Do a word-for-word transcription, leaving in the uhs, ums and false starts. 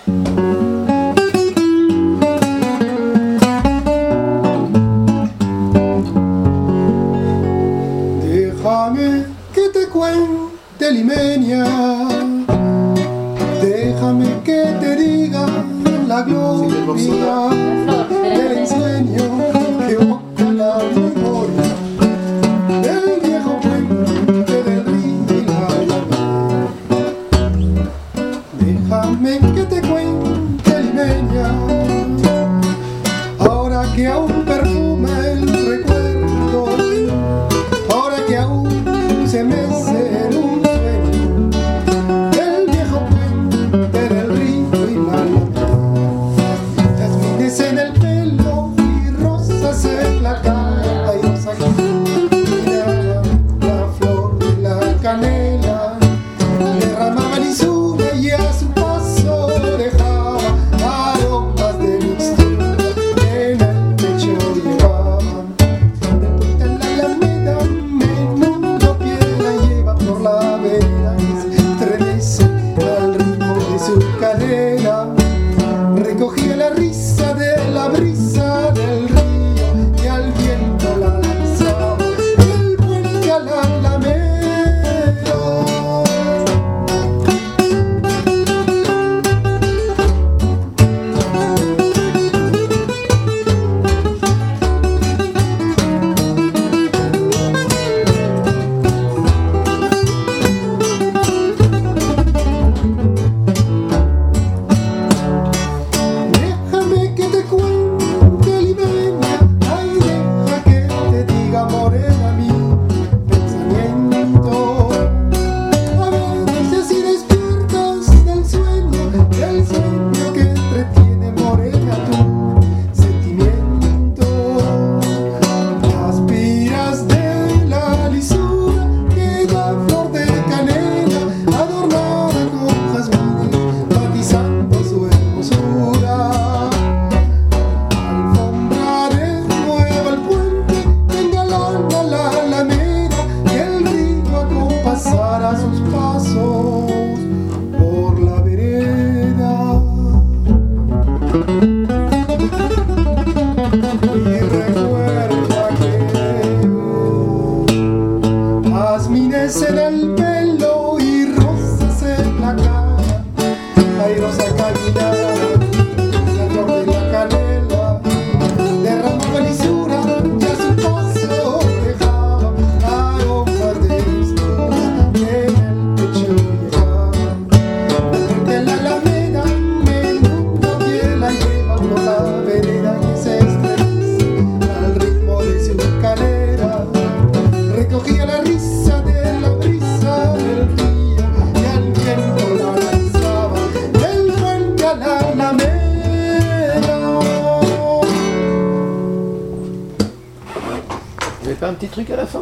Déjame que te cuente, limeña, déjame que te diga la gloria del ensueño que evoca la memoria del viejo puente del río y la laguna. Déjame que te cuente, limeña, ahora que aún perfuma el recuerdo, ahora que aún se mece en un sueño del viejo puente del río y la laguna. Jazmines en el pelo y rosas en la cara, y rosa que miraba la flor de la canela, derramaba lisura y a su paso dejaba aromas de mixtura que en el pecho llevaban. De puerta en la alameda, menudo pie la lleva por la vereda que se estremece al ritmo de su cadera. Recogía la risa de la brisa del río y al viento la lanzaba del puente a la alameda. Déjame que te cuente, limeña, ay, deja que te diga, morena, mi pensamiento. A veces si despiertas del sueño, del sueño que entretiene, morena, tu sentimiento. Aspiras de la lisura que da flor de canela, adornada con jazmines, matizando su hermosura. Alfombra de nuevo el puente, engalana la alameda y el río acompasará sus pasos por la vereda. Y recuerda que jazmines en el pelo y rosas en la cara, hay rosa caminada, la flor de la canela, derramaba lisura y a su paso dejaba aromas de mixtura que en el pecho llevaban. De la alameda, menudo pie la lleva por la vereda que se estremece al ritmo de su cadera. Recogía la risa de la brisa del río y al viento la lanzaba del puente a la alameda. Vous n'avez pas un petit truc à la fin?